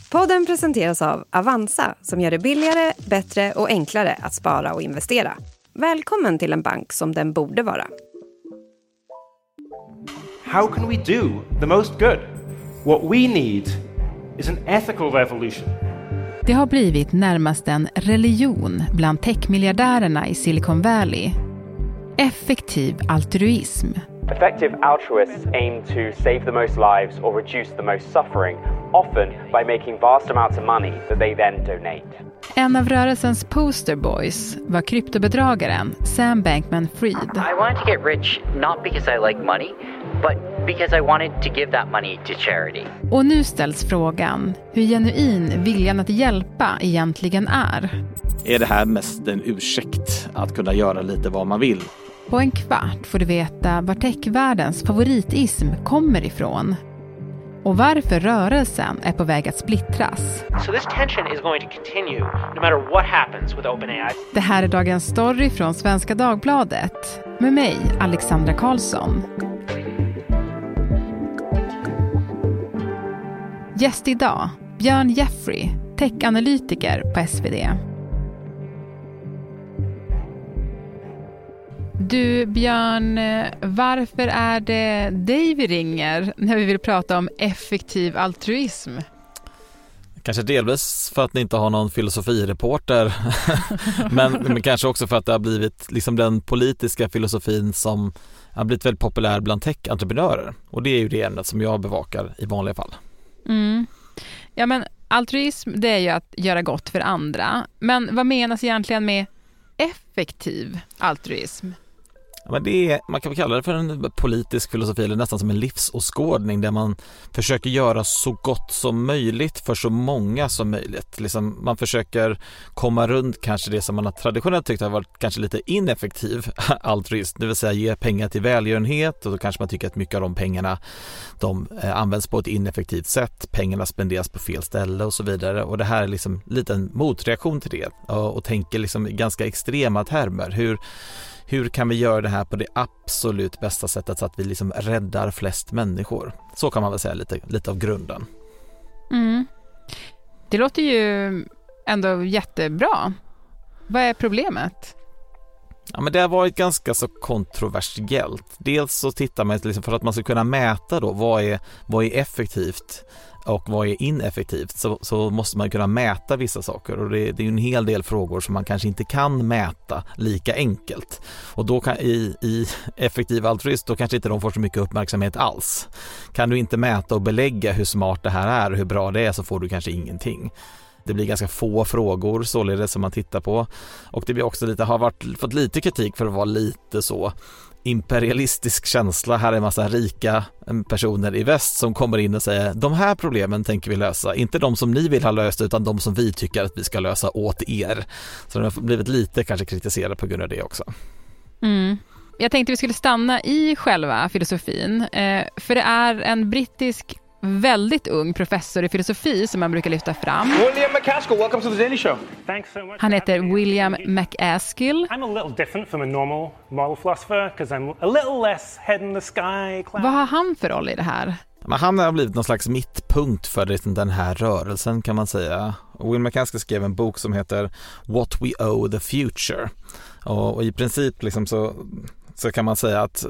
Podden presenteras av Avanza som gör det billigare, bättre och enklare att spara och investera. Välkommen till en bank som den borde vara. How can we do the most good? What we need is an ethical revolution. Det har blivit närmast en religion bland techmiljardärerna i Silicon Valley. Effektiv altruism. Effective altruists aim to save the most lives or reduce the most suffering, often by making vast amounts of money that they then donate. En av rörelsens poster boys var kryptobedragaren Sam Bankman-Fried. I wanted to get rich not because I like money, but because I wanted to give that money to charity. Och nu ställs frågan hur genuin viljan att hjälpa egentligen är. Är det här mest en ursäkt att kunna göra lite vad man vill? På en kvart får du veta var techvärldens favoritism kommer ifrån. Och varför rörelsen är på väg att splittras. So this tension is going to continue no matter what happens with OpenAI. Det här är dagens story från Svenska Dagbladet. Med mig, Alexandra Karlsson. Gäst idag, Björn Jeffrey, tech-analytiker på SvD. Du Björn, varför är det dig vi ringer när vi vill prata om effektiv altruism? Kanske delvis för att ni inte har någon filosofireporter men kanske också för att det har blivit liksom den politiska filosofin som har blivit väldigt populär bland tech-entreprenörer. Och det är ju det ämnet som jag bevakar i vanliga fall. Mm. Ja, men altruism, det är ju att göra gott för andra. Men vad menas egentligen med effektiv altruism? Men det är, man kan kalla det för en politisk filosofi eller nästan som en livsåskådning där man försöker göra så gott som möjligt för så många som möjligt. Liksom man försöker komma runt kanske det som man har traditionellt tyckt har varit kanske lite ineffektiv altruism, det vill säga ge pengar till välgörenhet, och då kanske man tycker att mycket av de pengarna de används på ett ineffektivt sätt, pengarna spenderas på fel ställe och så vidare, och det här är liksom lite en motreaktion till det och tänker liksom i ganska extrema termer. Hur kan vi göra det här på det absolut bästa sättet så att vi liksom räddar flest människor? Så kan man väl säga lite av grunden. Mm. Det låter ju ändå jättebra. Vad är problemet? Ja, men det har varit ganska så kontroversiellt. Dels så tittar man liksom för att man ska kunna mäta då vad är effektivt och vad är ineffektivt, så måste man kunna mäta vissa saker, och det är ju en hel del frågor som man kanske inte kan mäta lika enkelt, och då kan i effektiv altruism då kanske inte de får så mycket uppmärksamhet alls. Kan du inte mäta och belägga hur smart det här är och hur bra det är, så får du kanske ingenting. Det blir ganska få frågor således som man tittar på, och det blir också fått lite kritik för att vara lite så imperialistisk känsla. Här är en massa rika personer i väst som kommer in och säger de här problemen tänker vi lösa, inte de som ni vill ha löst utan de som vi tycker att vi ska lösa åt er. Så de har blivit lite kanske kritiserade på grund av det också. Mm. Jag tänkte vi skulle stanna i själva filosofin, för det är en brittisk väldigt ung professor i filosofi som man brukar lyfta fram. William McCaskill, welcome to the Daily Show. Thanks so much. Han heter William McCaskill. I'm a little different from a normal moral philosopher because I'm a little less head in the sky. Vad har han för roll i det här? Men han har blivit någon slags mittpunkt för den här rörelsen kan man säga. William McCaskill skrev en bok som heter What We Owe the Future. Och i princip liksom så kan man säga att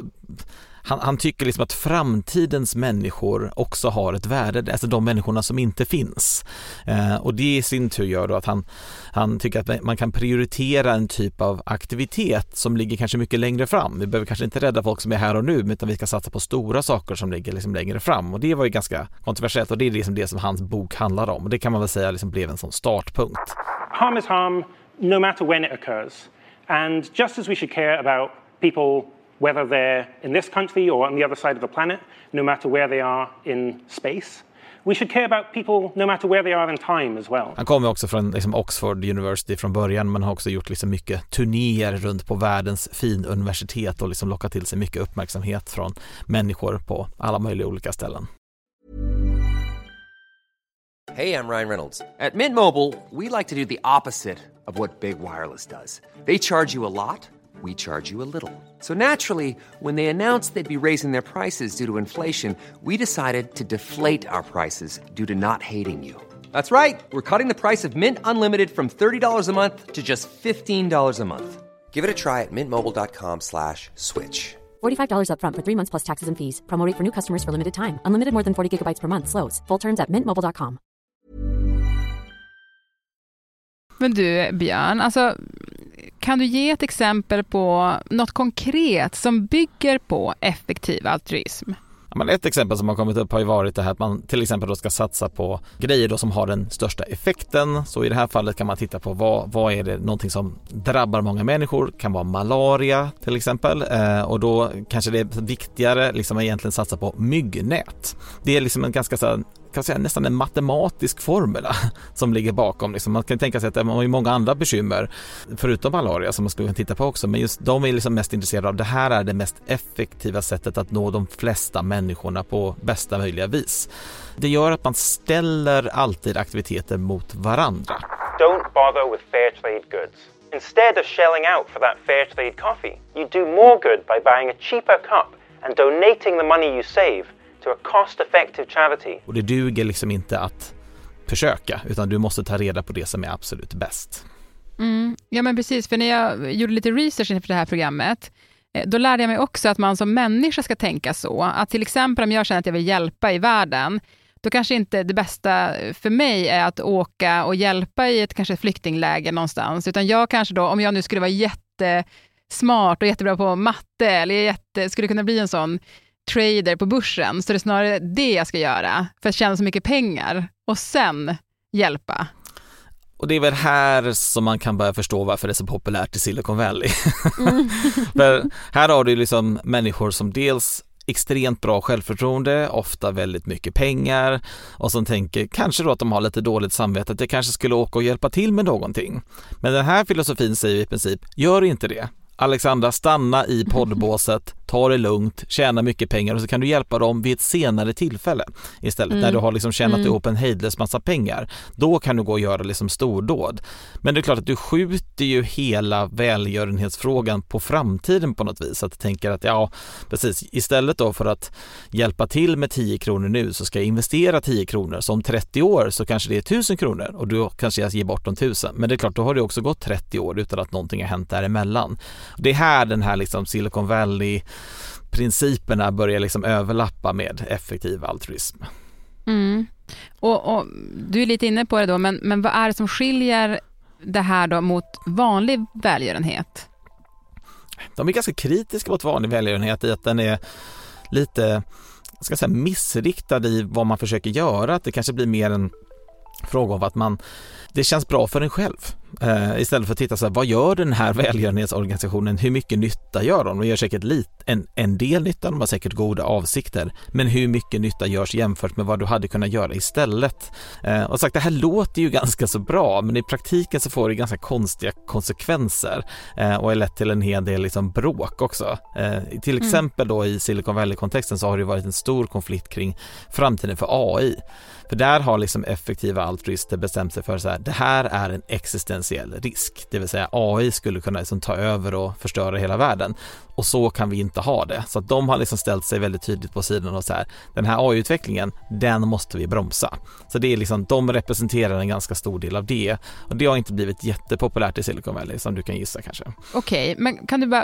han tycker liksom att framtidens människor också har ett värde, alltså de människorna som inte finns. Och det i sin tur gör då att han tycker att man kan prioritera en typ av aktivitet som ligger kanske mycket längre fram. Vi behöver kanske inte rädda folk som är här och nu, utan vi ska satsa på stora saker som ligger liksom längre fram. Och det var ju ganska kontroversiellt, och det är liksom det som hans bok handlar om. Och det kan man väl säga liksom blev en sån startpunkt. Harm is harm no matter when it occurs. And just as we should care about people whether they're in this country or on the other side of the planet, no matter where they are in space, we should care about people no matter where they are in time as well. Han kommer också från liksom Oxford University från början, men har också gjort liksom mycket turnéer runt på världens finuniversitet och liksom lockat till sig mycket uppmärksamhet från människor på alla möjliga olika ställen. Hey, I'm Ryan Reynolds. At Mint Mobile, we like to do the opposite of what Big Wireless does. They charge you a lot. We charge you a little. So naturally, when they announced they'd be raising their prices due to inflation, we decided to deflate our prices due to not hating you. That's right. We're cutting the price of Mint Unlimited from $30 a month to just $15 a month. Give it a try at mintmobile.com/switch. $45 up front for 3 months plus taxes and fees. Promo rate for new customers for limited time. Unlimited more than 40 gigabytes per month. Slows full terms at mintmobile.com. Men du, Björn, alltså, kan du ge ett exempel på något konkret som bygger på effektiv altruism? Ja, men ett exempel som har kommit upp har ju varit det här att man till exempel då ska satsa på grejer då som har den största effekten. Så i det här fallet kan man titta på vad är det någonting som drabbar många människor. Kan vara malaria till exempel. Och då kanske det är viktigare liksom att egentligen satsa på myggnät. Det är liksom en ganska så här, kan säga, nästan en matematisk formula som ligger bakom. Liksom. Man kan tänka sig att det är många andra bekymmer förutom malaria som man skulle kunna titta på också. Men just de är liksom mest intresserade av det här är det mest effektiva sättet att nå de flesta människorna på bästa möjliga vis. Det gör att man ställer alltid aktiviteter mot varandra. Don't bother with fair trade goods. Instead of shelling out for that fair trade coffee, you do more good by buying a cheaper cup and donating the money you save to a cost-effective charity. Och det duger liksom inte att försöka, utan du måste ta reda på det som är absolut bäst. Ja, men precis. För när jag gjorde lite research inför det här programmet, då lärde jag mig också att man som människa ska tänka så. Att till exempel om jag känner att jag vill hjälpa i världen, då kanske inte det bästa för mig är att åka och hjälpa i ett kanske flyktingläger någonstans. Utan jag kanske då, om jag nu skulle vara jättesmart och jättebra på matte, eller skulle kunna bli en sån trader på börsen, så det är snarare det jag ska göra för att tjäna så mycket pengar och sen hjälpa. Och det är väl här som man kan börja förstå varför det är så populärt i Silicon Valley. För här har du liksom människor som dels extremt bra självförtroende, ofta väldigt mycket pengar och som tänker kanske då att de har lite dåligt samvete att jag kanske skulle åka och hjälpa till med någonting. Men den här filosofin säger i princip, gör inte det. Alexandra, stanna i poddbåset, ta det lugnt, tjäna mycket pengar och så kan du hjälpa dem vid ett senare tillfälle istället. När du har liksom tjänat ihop en hejdlös massa pengar. Då kan du gå och göra liksom stordåd. Men det är klart att du skjuter ju hela välgörenhetsfrågan på framtiden på något vis. Att du tänker att ja, precis, istället då för att hjälpa till med 10 kronor nu så ska jag investera 10 kronor. Så om 30 år så kanske det är 1000 kronor och då kanske jag ger bort de 1000. Men det är klart, då har det också gått 30 år utan att någonting har hänt däremellan. Det är här den här liksom Silicon Valley principerna börjar liksom överlappa med effektiv altruism. Och du är lite inne på det då, men vad är det som skiljer det här då mot vanlig välgörenhet? De är ganska kritiska mot vanlig välgörenhet i att den är lite, ska jag säga, missriktad i vad man försöker göra. Att det kanske blir mer en fråga om att det känns bra för en själv. Istället för att titta så här, vad gör den här välgörenhetsorganisationen? Hur mycket nytta gör de? De gör säkert en del nytta, de har säkert goda avsikter. Men hur mycket nytta görs jämfört med vad du hade kunnat göra istället? Och sagt, det här låter ju ganska så bra, men i praktiken så får det ganska konstiga konsekvenser och är lätt till en hel del liksom bråk också. Till exempel då i Silicon Valley-kontexten så har det varit en stor konflikt kring framtiden för AI. För där har liksom effektiva altruister bestämt sig för så här, det här är en existentiell risk. Det vill säga AI skulle kunna liksom ta över och förstöra hela världen. Och så kan vi inte ha det. Så att de har liksom ställt sig väldigt tydligt på sidan och så här, den här AI-utvecklingen, den måste vi bromsa. Så det är liksom, de representerar en ganska stor del av det. Och det har inte blivit jättepopulärt i Silicon Valley som du kan gissa kanske. Okej, men kan du bara,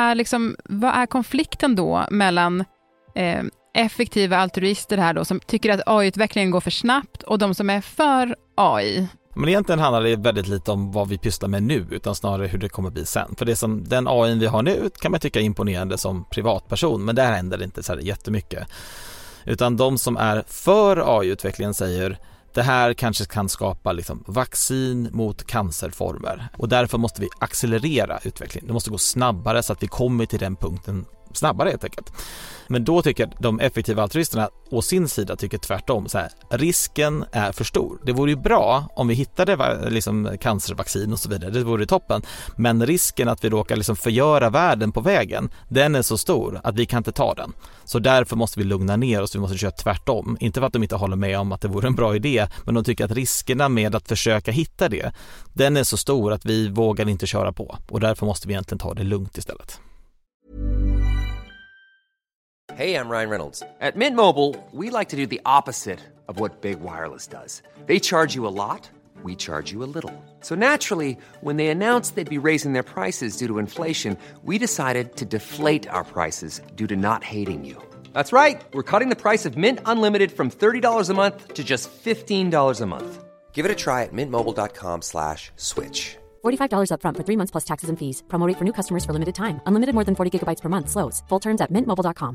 vad är konflikten då mellan effektiva altruister här då som tycker att AI-utvecklingen går för snabbt och de som är för AI? Men egentligen handlar det väldigt lite om vad vi pysslar med nu utan snarare hur det kommer bli sen. För det som den AI vi har nu kan man tycka är imponerande som privatperson, men där händer det inte så här jättemycket. Utan de som är för AI-utvecklingen säger det här kanske kan skapa liksom vaccin mot cancerformer och därför måste vi accelerera utvecklingen. Det måste gå snabbare så att vi kommer till den punkten snabbare helt enkelt. Men då tycker de effektiva altruisterna å sin sida tycker tvärtom så här, risken är för stor. Det vore ju bra om vi hittade liksom cancervaccin och så vidare, det vore toppen. Men risken att vi råkar liksom förgöra världen på vägen, den är så stor att vi kan inte ta den. Så därför måste vi lugna ner oss, vi måste köra tvärtom. Inte för att de inte håller med om att det vore en bra idé, men de tycker att riskerna med att försöka hitta det, den är så stor att vi vågar inte köra på. Och därför måste vi egentligen ta det lugnt istället. Hey, I'm Ryan Reynolds. At Mint Mobile, we like to do the opposite of what Big Wireless does. They charge you a lot, we charge you a little. So naturally, when they announced they'd be raising their prices due to inflation, we decided to deflate our prices due to not hating you. That's right. We're cutting the price of Mint Unlimited from $30 a month to just $15 a month. Give it a try at mintmobile.com/switch. $45 up front for 3 months plus taxes and fees. Promo rate for new customers for limited time. Unlimited more than 40 gigabytes per month. Slows full terms at mintmobile.com.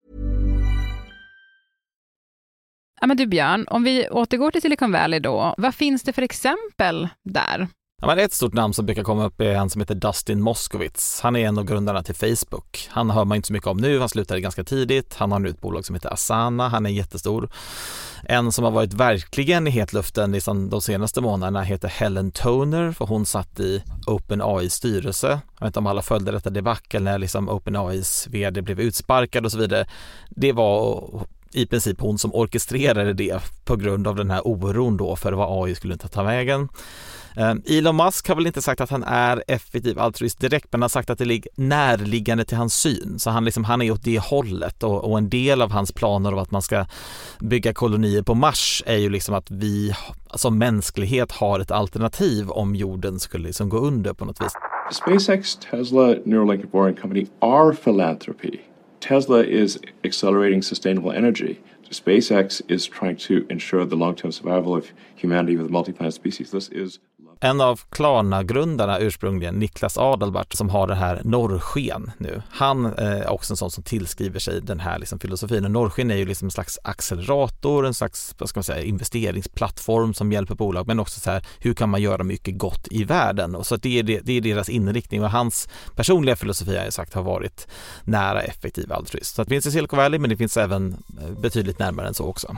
Ja, men du Björn, om vi återgår till Silicon Valley då, vad finns det för exempel där? Ja, men ett stort namn som brukar komma upp är en som heter Dustin Moskovitz. Han är en av grundarna till Facebook. Han hör man inte så mycket om nu, han slutade ganska tidigt. Han har nu ett bolag som heter Asana, han är jättestor. En som har varit verkligen i hetluften liksom de senaste månaderna heter Helen Toner, för hon satt i OpenAIs styrelse. Jag vet inte om alla följde detta debacle när liksom OpenAIs vd blev utsparkad och så vidare. Det var i princip hon som orkestrerade det på grund av den här oron då för vad AI skulle inte ta vägen. Elon Musk har väl inte sagt att han är effektiv altruist direkt, men har sagt att det ligger närliggande till hans syn. Så han är åt det hållet, och en del av hans planer av att man ska bygga kolonier på Mars är ju liksom att vi som mänsklighet har ett alternativ om jorden skulle liksom gå under på något vis. SpaceX, Tesla, Neuralink and Boring Company are philanthropy. Tesla is accelerating sustainable energy. SpaceX is trying to ensure the long-term survival of humanity with a multi-planet species. This is en av Klarna-grundarna ursprungligen, Niklas Adalbert, som har det här norrsken nu. Han är också en sån som tillskriver sig den här liksom filosofin. Och norrsken är ju liksom en slags accelerator, en slags investeringsplattform som hjälper bolag, men också så här, hur kan man göra mycket gott i världen? Och så det är deras inriktning, och hans personliga filosofi har jag sagt har varit nära effektiv altruism. Så det finns i Silicon Valley, men det finns även betydligt närmare än så också.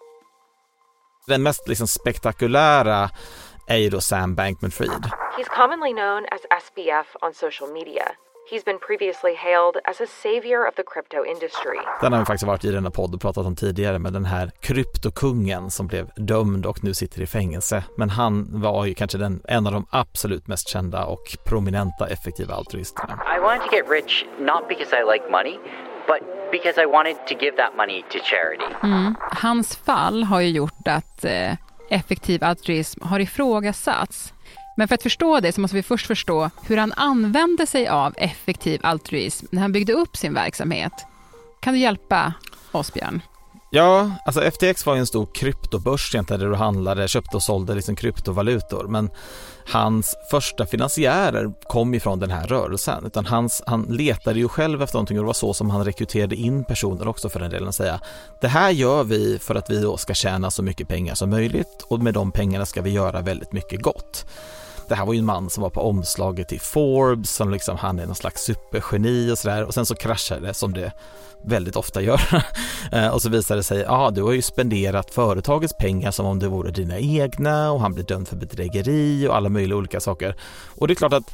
Den mest liksom spektakulära är ju då Sam Bankman-Fried. He's commonly known as SBF on social media. He's been previously hailed as a savior of the crypto industry. Den har vi faktiskt varit i denna podd och pratat om tidigare, med den här kryptokungen som blev dömd och nu sitter i fängelse. Men han var ju kanske en av de absolut mest kända och prominenta effektiva altruisterna. I wanted to get rich not because I like money, but because I wanted to give that money to charity. Hans fall har ju gjort att effektiv altruism har ifrågasatts. Men för att förstå det så måste vi först förstå hur han använde sig av effektiv altruism när han byggde upp sin verksamhet. Kan du hjälpa oss, Björn? Ja, alltså FTX var ju en stor kryptobörs egentligen, där du köpte och sålde liksom kryptovalutor. Men hans första finansiärer kom ifrån den här rörelsen. Utan han letade ju själv efter någonting, och det var så som han rekryterade in personer också för den delen, att säga: det här gör vi för att vi då ska tjäna så mycket pengar som möjligt, och med de pengarna ska vi göra väldigt mycket gott. Det här var ju en man som var på omslaget till Forbes, som liksom, han är någon slags supergeni och sådär. Och sen så kraschade det, som det väldigt ofta gör. Och så visade det sig, du har ju spenderat företagets pengar som om det vore dina egna, och han blev dömd för bedrägeri och alla möjliga olika saker. Och det är klart att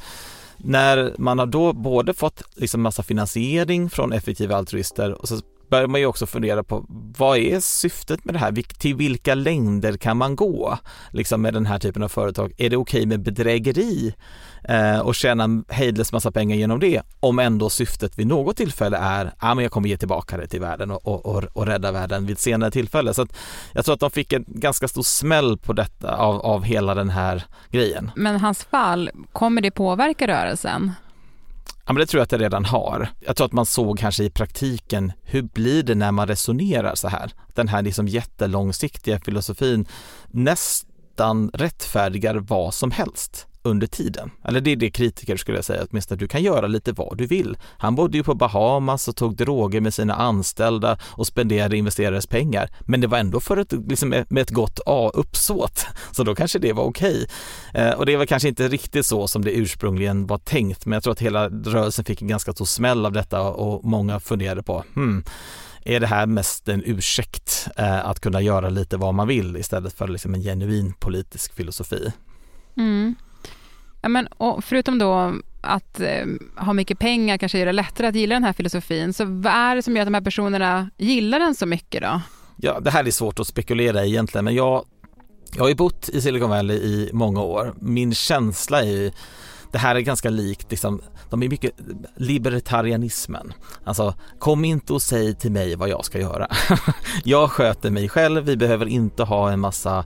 när man har då både fått liksom massa finansiering från effektiva altruister, och så börjar man ju också fundera på vad är syftet med det här? Till vilka längder kan man gå liksom med den här typen av företag? Är det okej med bedrägeri och tjäna hejdlös massa pengar genom det, om ändå syftet vid något tillfälle är men jag kommer ge tillbaka det till världen och rädda världen vid ett senare tillfälle. Så att jag tror att de fick en ganska stor smäll på detta av hela den här grejen. Men hans fall, kommer det påverka rörelsen? Ja, men det tror jag att det redan har. Jag tror att man såg kanske i praktiken, hur blir det när man resonerar så här? Den här liksom jättelångsiktiga filosofin nästan rättfärdigar vad som helst under tiden. Eller det är det kritiker skulle säga, åtminstone du kan göra lite vad du vill. Han bodde ju på Bahamas och tog droger med sina anställda och spenderade investerares pengar. Men det var ändå med ett gott uppsåt. Så då kanske det var okej. Och det var kanske inte riktigt så som det ursprungligen var tänkt. Men jag tror att hela rörelsen fick en ganska stor smäll av detta, och många funderade på är det här mest en ursäkt att kunna göra lite vad man vill istället för liksom en genuin politisk filosofi. Ja, men, och förutom då att ha mycket pengar kanske gör det lättare att gilla den här filosofin, så vad är det som gör att de här personerna gillar den så mycket då? Ja, det här är svårt att spekulera egentligen, men jag har ju bott i Silicon Valley i många år. Min känsla är det här är ganska likt, liksom, de är mycket libertarianismen. Alltså, kom inte och säg till mig vad jag ska göra. Jag sköter mig själv, vi behöver inte ha en massa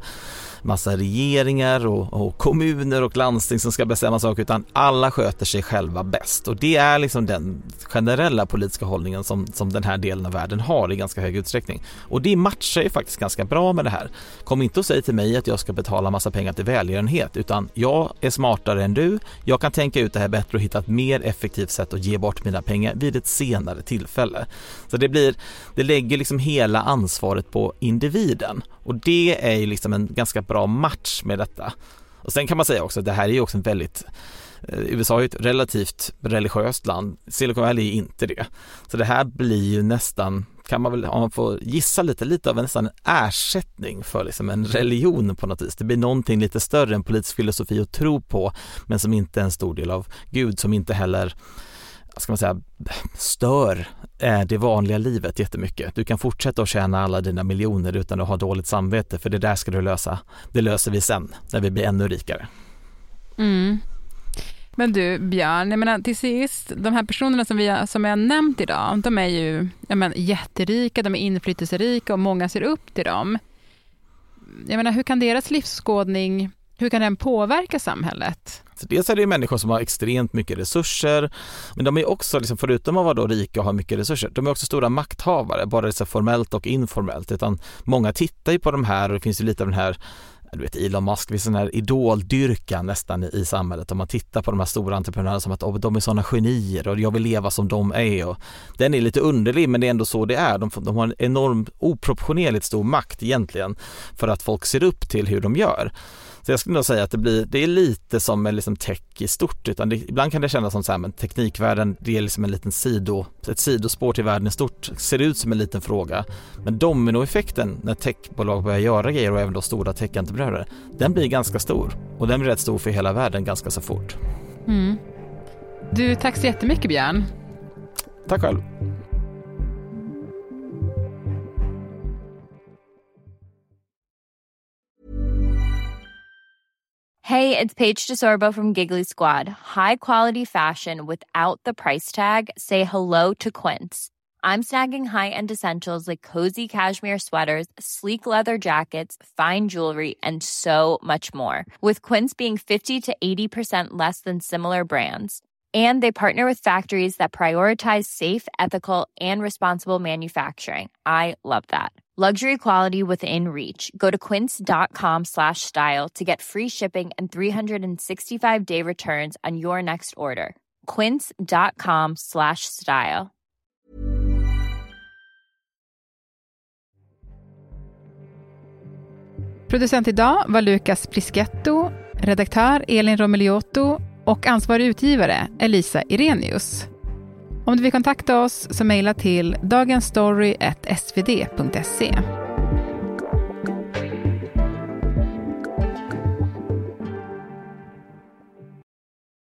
regeringar och kommuner och landsting som ska bestämma saker, utan alla sköter sig själva bäst. Och det är liksom den generella politiska hållningen som den här delen av världen har i ganska hög utsträckning. Och det matchar ju faktiskt ganska bra med det här. Kom inte och säg till mig att jag ska betala massa pengar till välgörenhet, utan jag är smartare än du. Jag kan tänka ut det här bättre och hitta ett mer effektivt sätt att ge bort mina pengar vid ett senare tillfälle. Så det lägger liksom hela ansvaret på individen. Och det är ju liksom en ganska bra match med detta. Och sen kan man säga också att det här är ju också en väldigt... USA är ett relativt religiöst land. Silicon Valley är inte det. Så det här blir ju nästan, kan man väl, om man får gissa lite av nästan en ersättning för liksom en religion på något vis. Det blir någonting lite större än politisk filosofi att tro på, men som inte är en stor del av Gud, som inte heller, ska man säga, stör det vanliga livet jättemycket. Du kan fortsätta att tjäna alla dina miljoner utan att ha dåligt samvete, för det där ska du lösa. Det löser vi sen när vi blir ännu rikare. Mm. Men du, Björn, jag menar, till sist, de här personerna som jag nämnt idag, de är ju jätterika, de är inflytelserika och många ser upp till dem. Jag menar, hur kan deras livsskådning, hur kan den påverka samhället? Så dels är det människor som har extremt mycket resurser, men de är också, liksom, förutom att vara då rika och ha mycket resurser, de är också stora makthavare, både så formellt och informellt. Utan många tittar ju på de här, och det finns ju lite av den här, du vet, Elon Musk, vid sån här idoldyrkan nästan i samhället. Om man tittar på de här stora entreprenörerna som att de är såna genier och jag vill leva som de är. Och den är lite underlig, men det är ändå så det är. De har en enorm, oproportionerligt stor makt egentligen för att folk ser upp till hur de gör. Så jag skulle nog säga att det är lite som med liksom tech i stort, utan ibland kan det kännas som så här, men teknikvärlden, det är liksom en liten ett sidospår till världen i stort, ser ut som en liten fråga. Men dominoeffekten när techbolag börjar göra grejer, och även då stora techentreprenörer, den blir ganska stor, och den blir rätt stor för hela världen ganska så fort. Mm. Du, tack så jättemycket, Björn. Tack själv. Hey, it's Paige DeSorbo from Giggly Squad. High quality fashion without the price tag. Say hello to Quince. I'm snagging high-end essentials like cozy cashmere sweaters, sleek leather jackets, fine jewelry, and so much more. With Quince being 50 to 80% less than similar brands. And they partner with factories that prioritize safe, ethical, and responsible manufacturing. I love that. Luxury quality within reach. Go to quince.com/style to get free shipping and 365-day returns on your next order. Quince.com/style. Producent idag var Lucas Plisketto, redaktör Elin Romeliotto och ansvarig utgivare Elisa Irenius. Om du vill kontakta oss så mejla till dagensstory@svd.se.